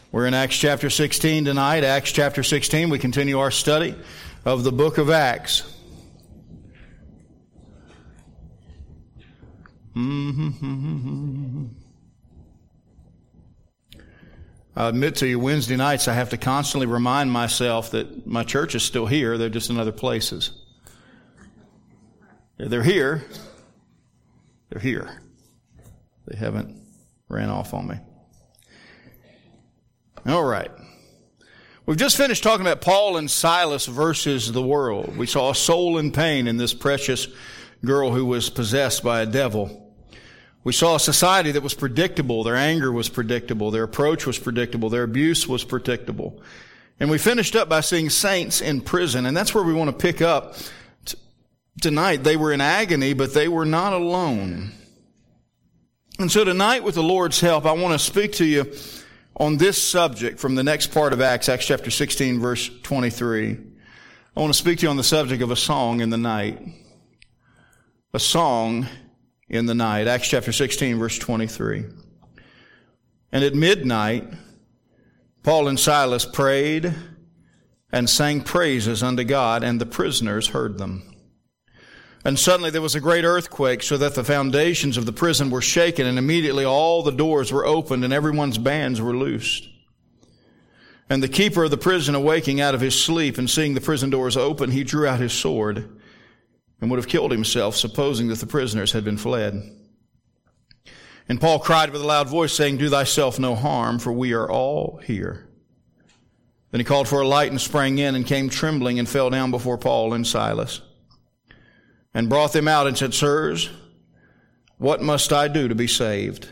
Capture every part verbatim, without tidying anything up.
We're in Acts chapter sixteen tonight. Acts chapter sixteen, we continue our study of the book of Acts. Mm-hmm. I admit to you, Wednesday nights I have to constantly remind myself that my church is still here. They're just in other places. They're here. They're here. They haven't ran off on me. All right. We've just finished talking about Paul and Silas versus the world. We saw a soul in pain in this precious girl who was possessed by a devil. We saw a society that was predictable. Their anger was predictable. Their approach was predictable. Their abuse was predictable. And we finished up by seeing saints in prison. And that's where we want to pick up t- tonight. They were in agony, but they were not alone. And so tonight, with the Lord's help, I want to speak to you on this subject from the next part of Acts, Acts chapter sixteen, verse twenty-three. I want to speak to you on the subject of a song in the night. A song in the night. Acts chapter sixteen, verse twenty-three. And at midnight, Paul and Silas prayed and sang praises unto God, and the prisoners heard them. And suddenly there was a great earthquake, so that the foundations of the prison were shaken, and immediately all the doors were opened, and everyone's bands were loosed. And the keeper of the prison, awaking out of his sleep and seeing the prison doors open, he drew out his sword and would have killed himself, supposing that the prisoners had been fled. And Paul cried with a loud voice, saying, Do thyself no harm, for we are all here. Then he called for a light and sprang in, and came trembling and fell down before Paul and Silas, and brought them out and said, Sirs, what must I do to be saved?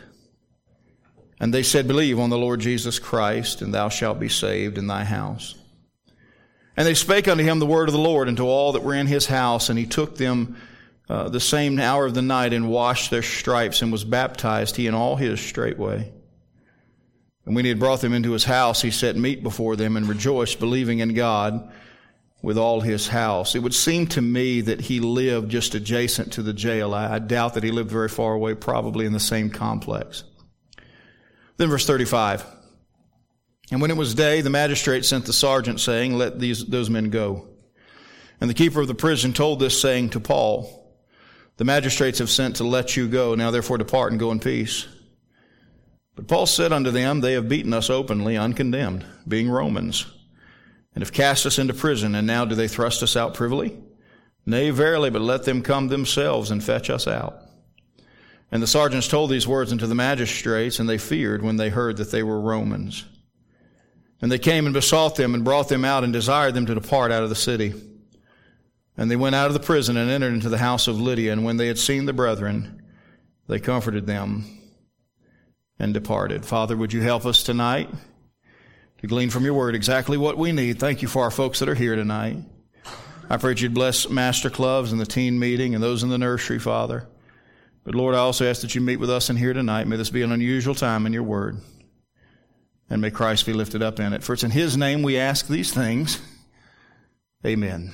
And they said, Believe on the Lord Jesus Christ, and thou shalt be saved in thy house. And they spake unto him the word of the Lord, and to all that were in his house. And he took them uh, the same hour of the night, and washed their stripes, and was baptized, he and all his straightway. And when he had brought them into his house, he set meat before them, and rejoiced, believing in God with all his house. It would seem to me that he lived just adjacent to the jail. I, I doubt that he lived very far away, probably in the same complex. Then verse thirty-five. And when it was day, the magistrate sent the sergeant, saying, Let these those men go. And the keeper of the prison told this saying to Paul, The magistrates have sent to let you go. Now therefore depart and go in peace. But Paul said unto them, They have beaten us openly, uncondemned, being Romans, and have cast us into prison, and now do they thrust us out privily? Nay, verily, but let them come themselves and fetch us out. And the sergeants told these words unto the magistrates, and they feared when they heard that they were Romans. And they came and besought them, and brought them out, and desired them to depart out of the city. And they went out of the prison, and entered into the house of Lydia, and when they had seen the brethren, they comforted them, and departed. Father, would you help us tonight to glean from your word exactly what we need. Thank you for our folks that are here tonight. I pray that you'd bless Master Clubs and the teen meeting and those in the nursery, Father. But Lord, I also ask that you meet with us in here tonight. May this be an unusual time in your word. And may Christ be lifted up in it. For it's in his name we ask these things. Amen.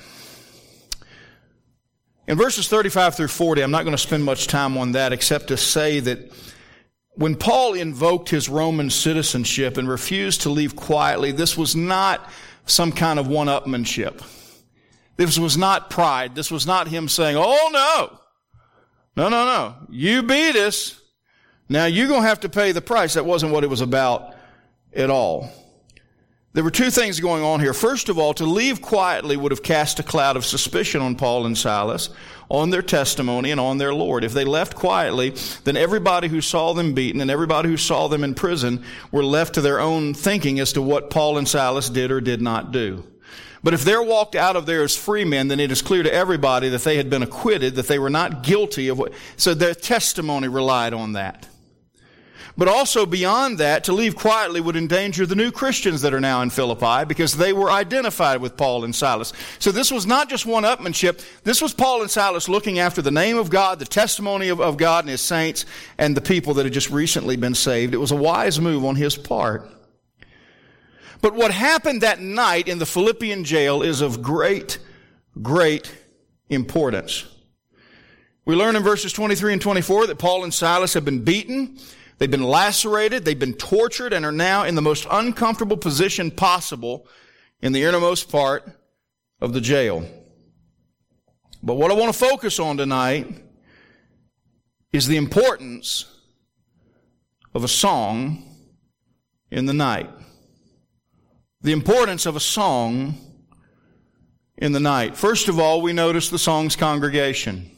In verses thirty-five through forty, I'm not going to spend much time on that except to say that when Paul invoked his Roman citizenship and refused to leave quietly, this was not some kind of one-upmanship. This was not pride. This was not him saying, oh, no. No, no, no. You beat us. Now you're going to have to pay the price. That wasn't what it was about at all. There were two things going on here. First of all, to leave quietly would have cast a cloud of suspicion on Paul and Silas, on their testimony and on their Lord. If they left quietly, then everybody who saw them beaten and everybody who saw them in prison were left to their own thinking as to what Paul and Silas did or did not do. But if they're walked out of there as free men, then it is clear to everybody that they had been acquitted, that they were not guilty of what, so their testimony relied on that. But also beyond that, to leave quietly would endanger the new Christians that are now in Philippi because they were identified with Paul and Silas. So this was not just one-upmanship. This was Paul and Silas looking after the name of God, the testimony of, of God and his saints, and the people that had just recently been saved. It was a wise move on his part. But what happened that night in the Philippian jail is of great, great importance. We learn in verses twenty-three and twenty-four that Paul and Silas have been beaten. They've been lacerated, they've been tortured, and are now in the most uncomfortable position possible in the innermost part of the jail. But what I want to focus on tonight is the importance of a song in the night. The importance of a song in the night. First of all, we notice the song's congregation.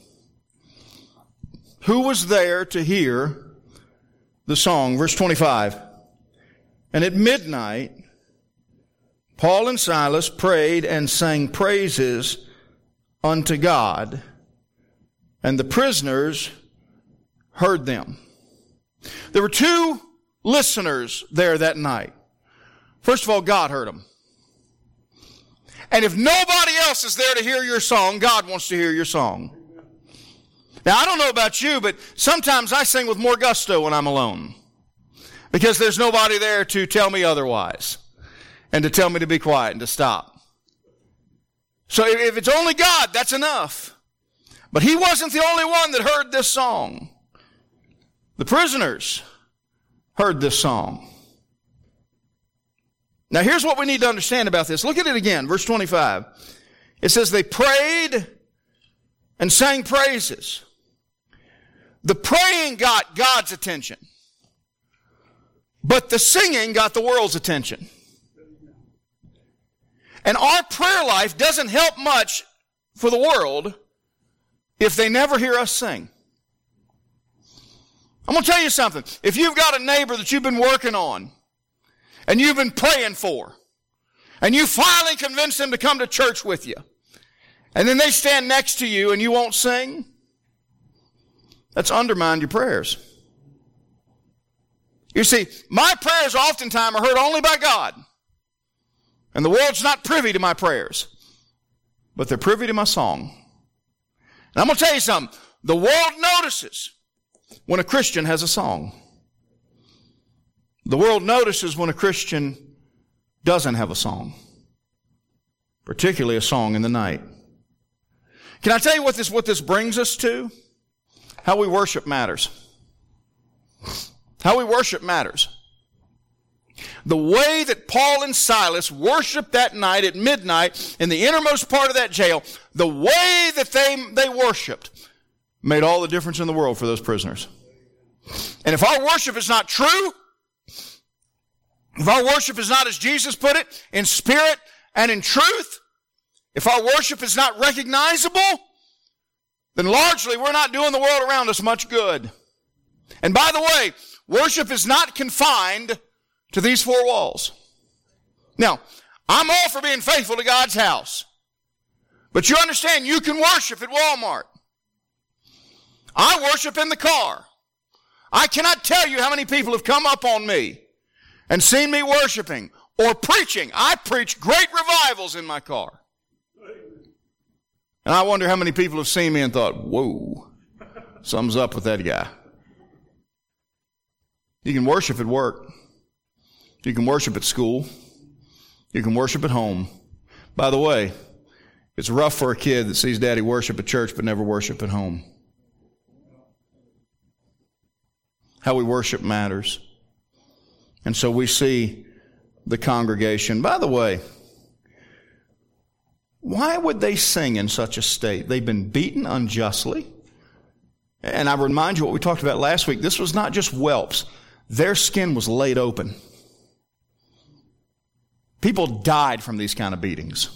Who was there to hear the song? Verse twenty-five. And at midnight, Paul and Silas prayed and sang praises unto God, and the prisoners heard them. There were two listeners there that night. First of all, God heard them. And if nobody else is there to hear your song, God wants to hear your song. Now, I don't know about you, but sometimes I sing with more gusto when I'm alone, because there's nobody there to tell me otherwise and to tell me to be quiet and to stop. So if it's only God, that's enough. But he wasn't the only one that heard this song. The prisoners heard this song. Now here's what we need to understand about this. Look at it again, verse twenty-five. It says they prayed and sang praises. The praying got God's attention, but the singing got the world's attention. And our prayer life doesn't help much for the world if they never hear us sing. I'm going to tell you something. If you've got a neighbor that you've been working on and you've been praying for, and you finally convince them to come to church with you, and then they stand next to you and you won't sing, that's undermined your prayers. You see, my prayers oftentimes are heard only by God. And the world's not privy to my prayers, but they're privy to my song. And I'm going to tell you something. The world notices when a Christian has a song. The world notices when a Christian doesn't have a song, particularly a song in the night. Can I tell you what this, what this brings us to? How we worship matters. How we worship matters. The way that Paul and Silas worshiped that night at midnight in the innermost part of that jail, the way that they, they worshiped made all the difference in the world for those prisoners. And if our worship is not true, if our worship is not, as Jesus put it, in spirit and in truth, if our worship is not recognizable, then largely we're not doing the world around us much good. And by the way, worship is not confined to these four walls. Now, I'm all for being faithful to God's house. But you understand, you can worship at Walmart. I worship in the car. I cannot tell you how many people have come up on me and seen me worshiping or preaching. I preach great revivals in my car. And I wonder how many people have seen me and thought, whoa, something's up with that guy. You can worship at work. You can worship at school. You can worship at home. By the way, it's rough for a kid that sees daddy worship at church but never worship at home. How we worship matters. And so we see the congregation. By the way, why would they sing in such a state? They've been beaten unjustly. And I remind you what we talked about last week. This was not just whelps. Their skin was laid open. People died from these kind of beatings.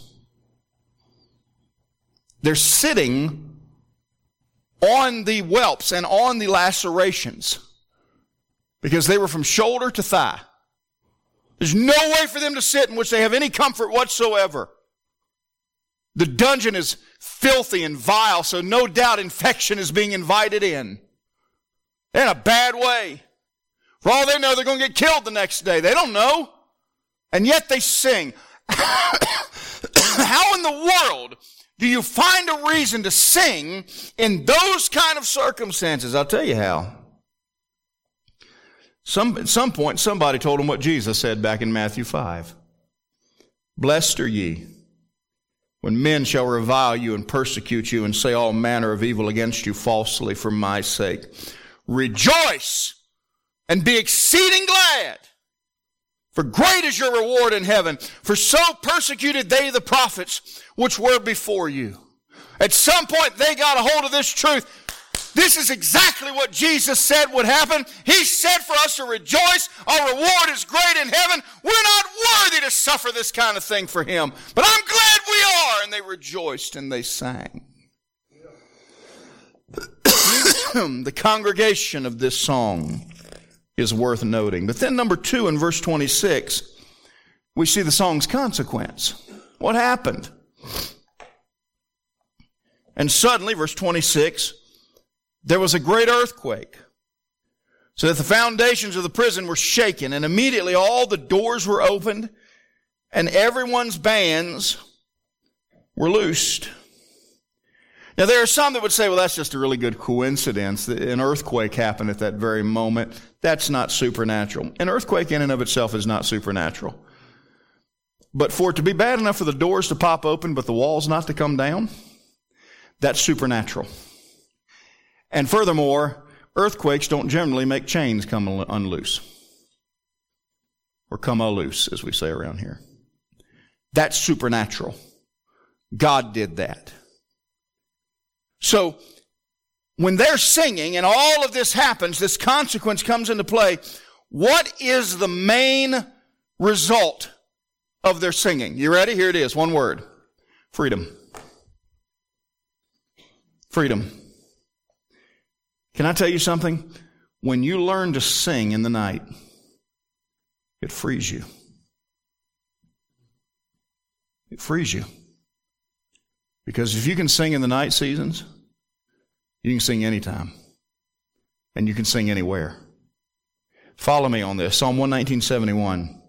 They're sitting on the whelps and on the lacerations because they were from shoulder to thigh. There's no way for them to sit in which they have any comfort whatsoever. The dungeon is filthy and vile, so no doubt infection is being invited in. They're in a bad way. For all they know, they're going to get killed the next day. They don't know. And yet they sing. How in the world do you find a reason to sing in those kind of circumstances? I'll tell you how. Some, at some point, somebody told them what Jesus said back in Matthew five. Blessed are ye when men shall revile you and persecute you and say all manner of evil against you falsely for my sake. Rejoice, and be exceeding glad, for great is your reward in heaven. For so persecuted they the prophets which were before you. At some point they got a hold of this truth. This is exactly what Jesus said would happen. He said for us to rejoice. Our reward is great in heaven. We're not worthy to suffer this kind of thing for Him. But I'm glad we are. And they rejoiced and they sang. The congregation of this song is worth noting. But then number two, in verse twenty-six, we see the song's consequence. What happened? And suddenly, verse twenty-six, there was a great earthquake, so that the foundations of the prison were shaken, and immediately all the doors were opened, and everyone's bands were loosed. Now, there are some that would say, well, that's just a really good coincidence. An earthquake happened at that very moment. That's not supernatural. An earthquake in and of itself is not supernatural. But for it to be bad enough for the doors to pop open, but the walls not to come down, that's supernatural. And furthermore, earthquakes don't generally make chains come unloose. Or come loose, as we say around here. That's supernatural. God did that. So, when they're singing and all of this happens, this consequence comes into play, what is the main result of their singing? You ready? Here it is. One word. Freedom. Freedom. Can I tell you something? When you learn to sing in the night, it frees you. It frees you. Because if you can sing in the night seasons, you can sing anytime. And you can sing anywhere. Follow me on this. Psalm one nineteen seventy-one.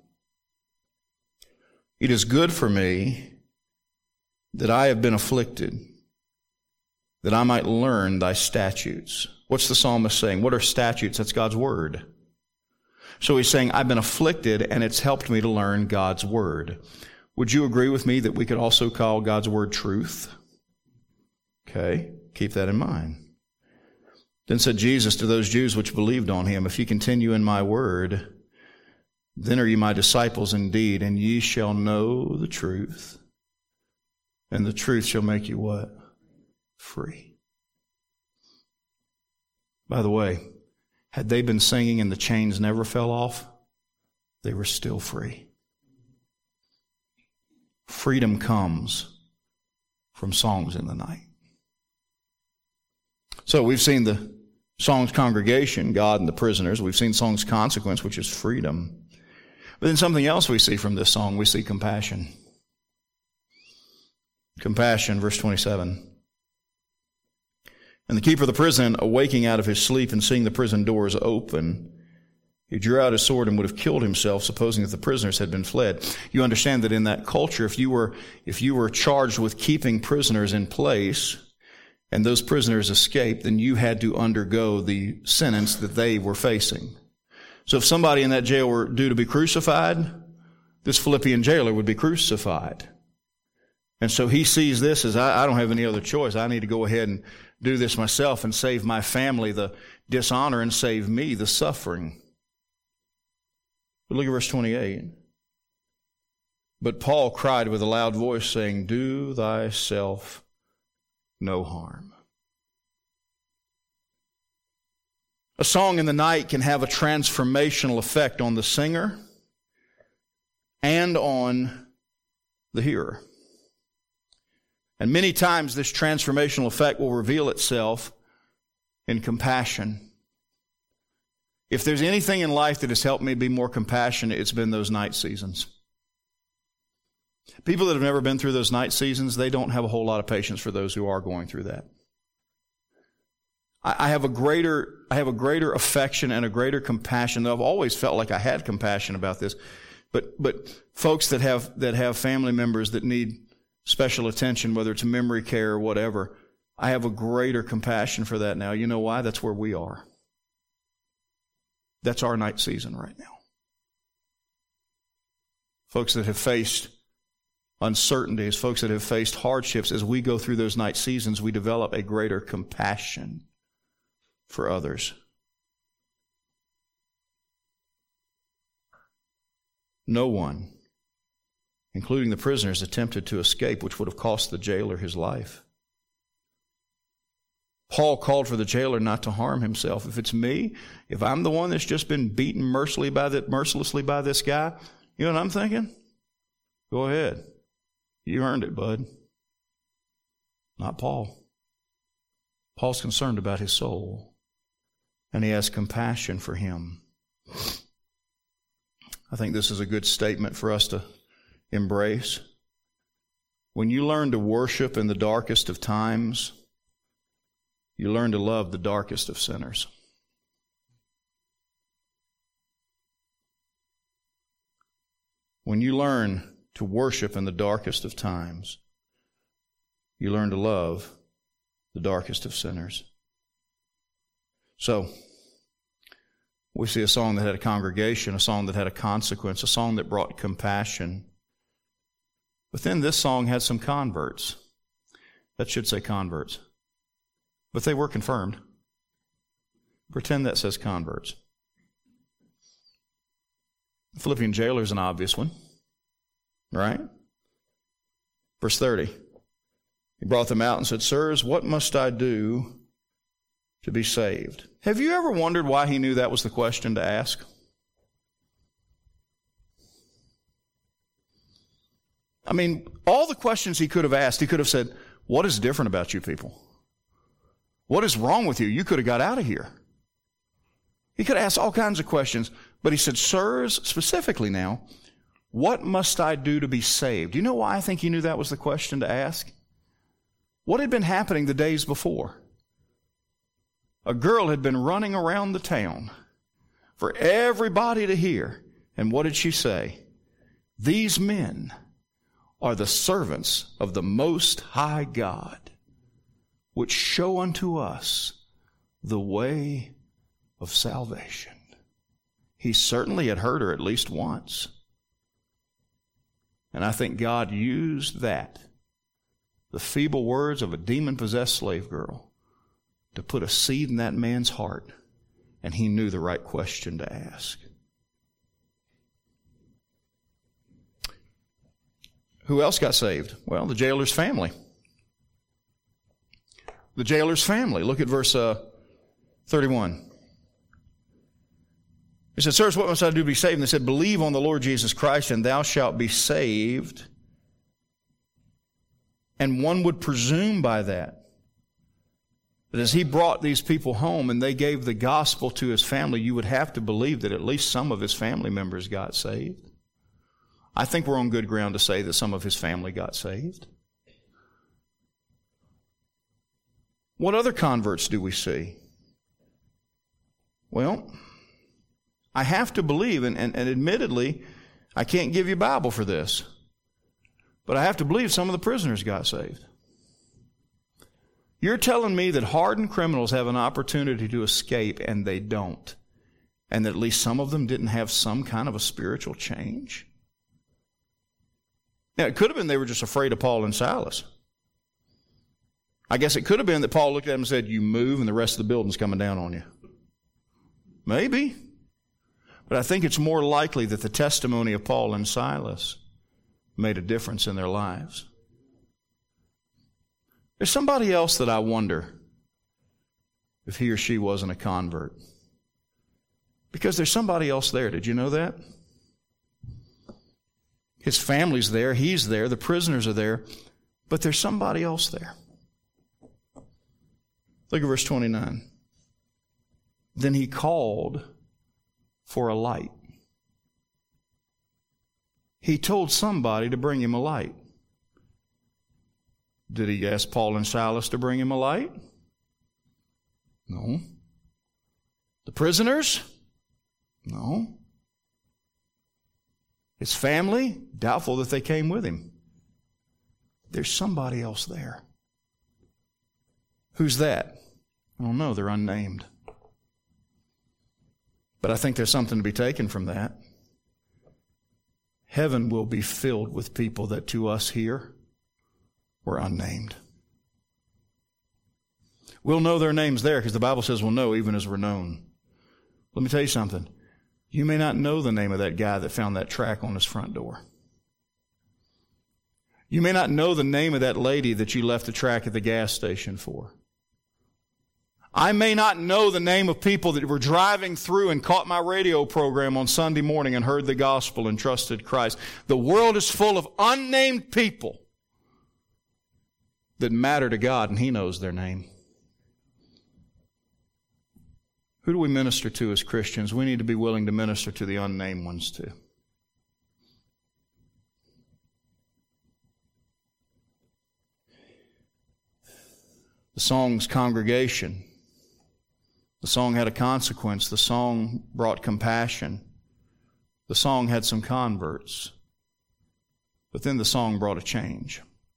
It is good for me that I have been afflicted, that I might learn thy statutes. What's the psalmist saying? What are statutes? That's God's word. So he's saying, I've been afflicted, and it's helped me to learn God's word. Would you agree with me that we could also call God's word truth? Okay, keep that in mind. Then said Jesus to those Jews which believed on him, if ye continue in my word, then are ye my disciples indeed, and ye shall know the truth, and the truth shall make you what? Free. By the way, had they been singing and the chains never fell off, they were still free. Freedom comes from songs in the night. So we've seen the song's congregation, God and the prisoners. We've seen song's consequence, which is freedom. But then something else we see from this song, we see compassion. Compassion, verse twenty-seven. And the keeper of the prison, awaking out of his sleep and seeing the prison doors open, he drew out his sword and would have killed himself, supposing that the prisoners had been fled. You understand that in that culture, if you were, if you were charged with keeping prisoners in place, and those prisoners escaped, then you had to undergo the sentence that they were facing. So if somebody in that jail were due to be crucified, this Philippian jailer would be crucified. And so he sees this as, I, I don't have any other choice. I need to go ahead and do this myself and save my family the dishonor and save me the suffering. But look at verse twenty-eight. But Paul cried with a loud voice, saying, do thyself no harm. A song in the night can have a transformational effect on the singer and on the hearer. And many times this transformational effect will reveal itself in compassion. If there's anything in life that has helped me be more compassionate, it's been those night seasons. People that have never been through those night seasons, they don't have a whole lot of patience for those who are going through that. I have a greater, I have a greater affection and a greater compassion. I've always felt like I had compassion about this, but but folks that have that have family members that need special attention, whether it's memory care or whatever, I have a greater compassion for that now. You know why? That's where we are. That's our night season right now. Folks that have faced uncertainties, folks that have faced hardships, as we go through those night seasons, we develop a greater compassion for others. No one, including the prisoners, attempted to escape, which would have cost the jailer his life. Paul called for the jailer not to harm himself. If it's me, if I'm the one that's just been beaten mercilessly by, the, mercilessly by this guy, you know what I'm thinking? Go ahead. You earned it, bud. Not Paul. Paul's concerned about his soul, and he has compassion for him. I think this is a good statement for us to embrace. When you learn to worship in the darkest of times, you learn to love the darkest of sinners. When you learn to worship in the darkest of times, you learn to love the darkest of sinners. So, we see a song that had a congregation, a song that had a consequence, a song that brought compassion. But then this song had some converts. That should say converts. But they were confirmed. Pretend that says converts. The Philippian jailer is an obvious one, right? Verse thirty. He brought them out and said, "Sirs, what must I do to be saved?" Have you ever wondered why he knew that was the question to ask? I mean, all the questions he could have asked, he could have said, "What is different about you people? What is wrong with you? You could have got out of here." He could have asked all kinds of questions, but he said, "Sirs," specifically now, "what must I do to be saved?" Do you know why I think he knew that was the question to ask? What had been happening the days before? A girl had been running around the town for everybody to hear. And what did she say? "These men are the servants of the Most High God, which show unto us the way of salvation." He certainly had heard her at least once. And I think God used that, the feeble words of a demon-possessed slave girl, to put a seed in that man's heart, and he knew the right question to ask. Who else got saved? Well, the jailer's family. The jailer's family. Look at verse uh, thirty-one. He said, "Sirs, what must I do to be saved?" And they said, "Believe on the Lord Jesus Christ, and thou shalt be saved." And one would presume by that, that as he brought these people home and they gave the gospel to his family, you would have to believe that at least some of his family members got saved. I think we're on good ground to say that some of his family got saved. What other converts do we see? Well, I have to believe, and, and, and admittedly, I can't give you a Bible for this, but I have to believe some of the prisoners got saved. You're telling me that hardened criminals have an opportunity to escape and they don't, and that at least some of them didn't have some kind of a spiritual change? Now, it could have been they were just afraid of Paul and Silas. I guess it could have been that Paul looked at them and said, "You move and the rest of the building's coming down on you." Maybe. But I think it's more likely that the testimony of Paul and Silas made a difference in their lives. There's somebody else that I wonder if he or she wasn't a convert. Because there's somebody else there. Did you know that? His family's there, he's there, the prisoners are there, but there's somebody else there. Look at verse twenty-nine. Then he called for a light. He told somebody to bring him a light. Did he ask Paul and Silas to bring him a light? No. The prisoners? No. His family? Doubtful that they came with him. There's somebody else there. Who's that? I don't know. They're unnamed. But I think there's something to be taken from that. Heaven will be filled with people that to us here were unnamed. We'll know their names there because the Bible says we'll know even as we're known. Let me tell you something. You may not know the name of that guy that found that track on his front door. You may not know the name of that lady that you left the track at the gas station for. I may not know the name of people that were driving through and caught my radio program on Sunday morning and heard the gospel and trusted Christ. The world is full of unnamed people that matter to God, and He knows their name. Who do we minister to as Christians? We need to be willing to minister to the unnamed ones too. The song's congregation. The song had a consequence. The song brought compassion. The song had some converts. But then the song brought a change.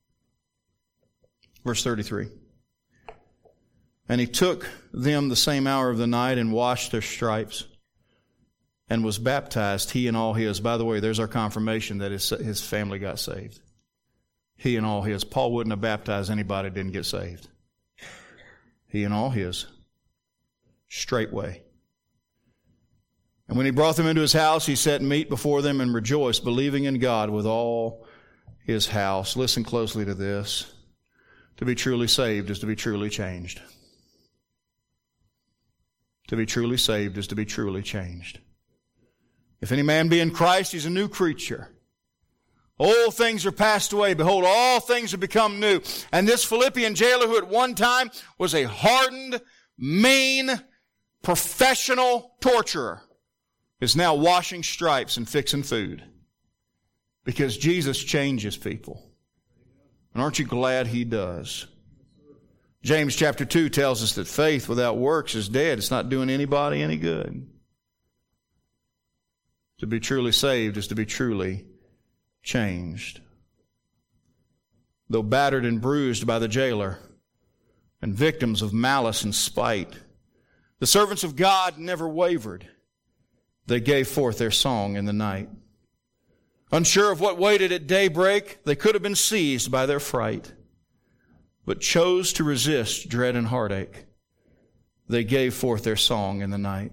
Verse thirty-three. And he took them the same hour of the night and washed their stripes and was baptized, he and all his. By the way, there's our confirmation that his, his family got saved. He and all his. Paul wouldn't have baptized anybody that didn't get saved. He and all his. Straightway. And when he brought them into his house, he set meat before them and rejoiced, believing in God with all his house. Listen closely to this. To be truly saved is to be truly changed. To be truly saved is to be truly changed. If any man be in Christ, he's a new creature. Old things are passed away. Behold, all things have become new. And this Philippian jailer, who at one time was a hardened, mean, professional torturer, is now washing stripes and fixing food. Because Jesus changes people. And aren't you glad He does? James chapter two tells us that faith without works is dead. It's not doing anybody any good. To be truly saved is to be truly changed. Though battered and bruised by the jailer and victims of malice and spite, the servants of God never wavered. They gave forth their song in the night. Unsure of what waited at daybreak, they could have been seized by their fright, but chose to resist dread and heartache. They gave forth their song in the night.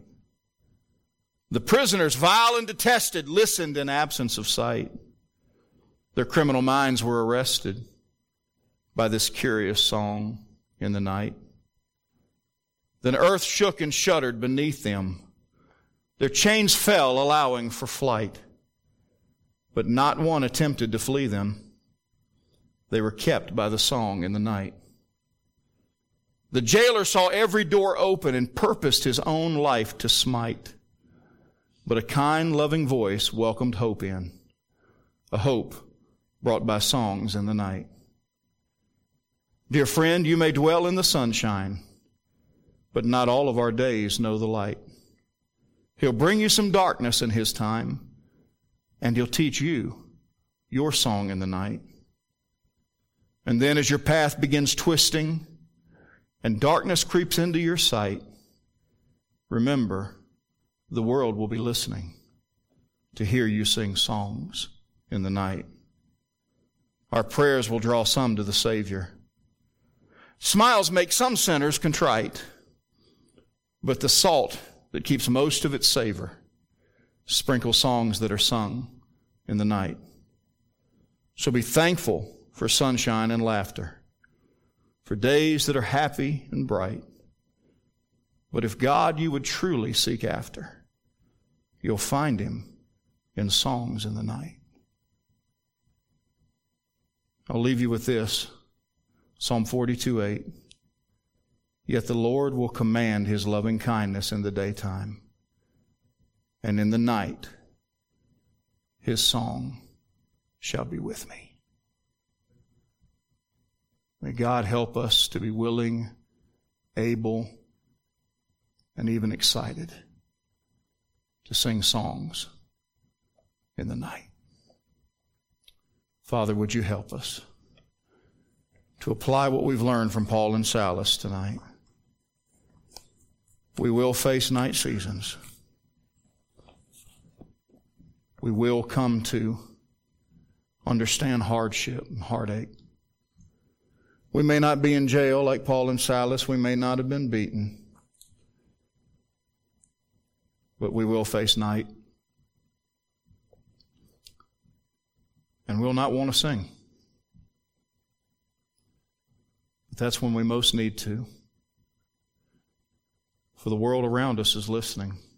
The prisoners, vile and detested, listened in absence of sight. Their criminal minds were arrested by this curious song in the night. Then earth shook and shuddered beneath them. Their chains fell, allowing for flight. But not one attempted to flee them. They were kept by the song in the night. The jailer saw every door open and purposed his own life to smite. But a kind, loving voice welcomed hope in, a hope brought by songs in the night. Dear friend, you may dwell in the sunshine, but not all of our days know the light. He'll bring you some darkness in His time, and He'll teach you your song in the night. And then as your path begins twisting and darkness creeps into your sight, remember, the world will be listening to hear you sing songs in the night. Our prayers will draw some to the Savior. Smiles make some sinners contrite, but the salt that keeps most of its savor sprinkles songs that are sung in the night. So be thankful for sunshine and laughter, for days that are happy and bright. But if God you would truly seek after, you'll find Him in songs in the night. I'll leave you with this. Psalm forty-two eight. Yet the Lord will command His loving kindness in the daytime, and in the night His song shall be with me. May God help us to be willing, able, and even excited to sing songs in the night. Father, would you help us to apply what we've learned from Paul and Silas tonight? We will face night seasons. We will come to understand hardship and heartache. We may not be in jail like Paul and Silas. We may not have been beaten. but we will face night. And we'll not want to sing. But that's when we most need to. For the world around us is listening.